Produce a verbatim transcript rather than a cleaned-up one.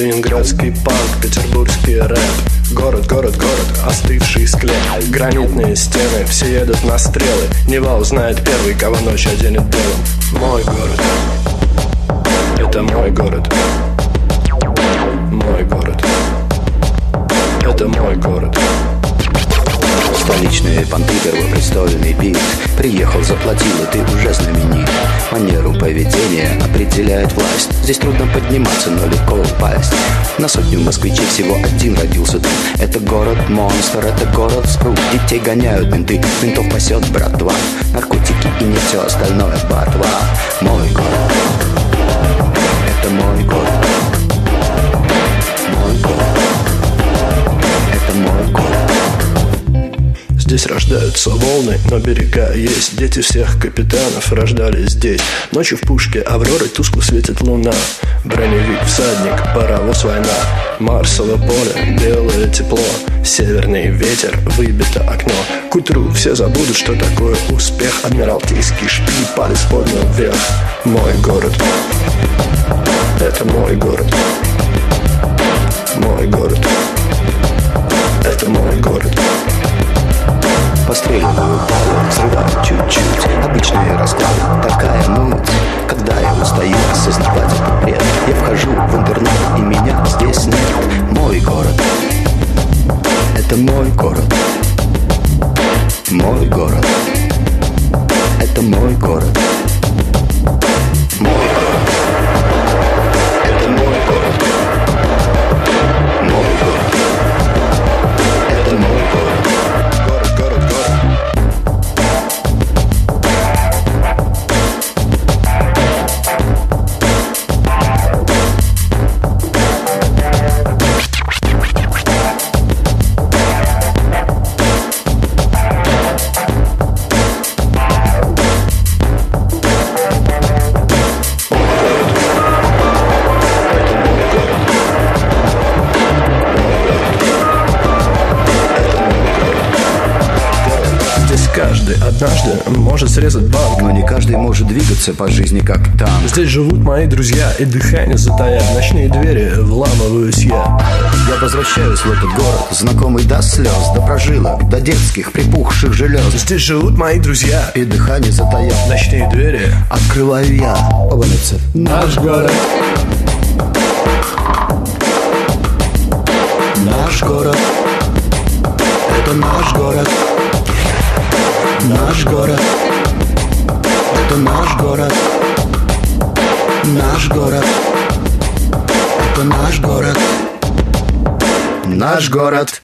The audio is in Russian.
Ленинградский панк, петербургский рэп. Город, город, город, остывший склеп. Гранитные стены, все едут на стрелы. Нева узнает первый, кого ночь оденет белым. Мой город, это мой город. Мой город, это мой город. Столичные понты, первопрестольный пит. Приехал, заплатил, и ты уже знаменит. Манеру поведения определяет власть. Здесь трудно подниматься, но легко упасть. На сотню москвичей всего один родился тут. Это город-монстр, это город спрут. Детей гоняют менты, ментов пасет братва. Наркотики и не все остальное ботва. Мой город, это мой город. Мой город, это мой город. Здесь рождаются волны, но берега есть. Дети всех капитанов рождались здесь. Ночью в пушке Авроры тускло светит луна. Броневик, всадник, паровоз, война. Марсово поле, белое тепло. Северный ветер, выбито окно. К утру все забудут, что такое успех. Адмиралтейский шпиль, палец поднял вверх. Мой город, это мой город. Мой город, это мой город. Постреливаю палу, взрываю чуть-чуть. Обычные расклады, такая муть. Когда я устаю осознавать этот бред, я вхожу в интернет, и меня здесь нет. Мой город, это мой город. Мой город, это мой город. Мой город, это мой город. Мой город, это мой город. Каждый однажды может срезать банк, но не каждый может двигаться по жизни как танк. Здесь живут мои друзья, и дыхание затаят. В ночные двери вламываюсь я. Я возвращаюсь в этот город, знакомый до слез, до прожилок, до детских припухших желез. Здесь живут мои друзья, и дыхание затаят. В ночные двери открываю я. Обалится. Наш город, наш город, это наш город. Наш город, это наш город. Наш город, это наш город. Наш город.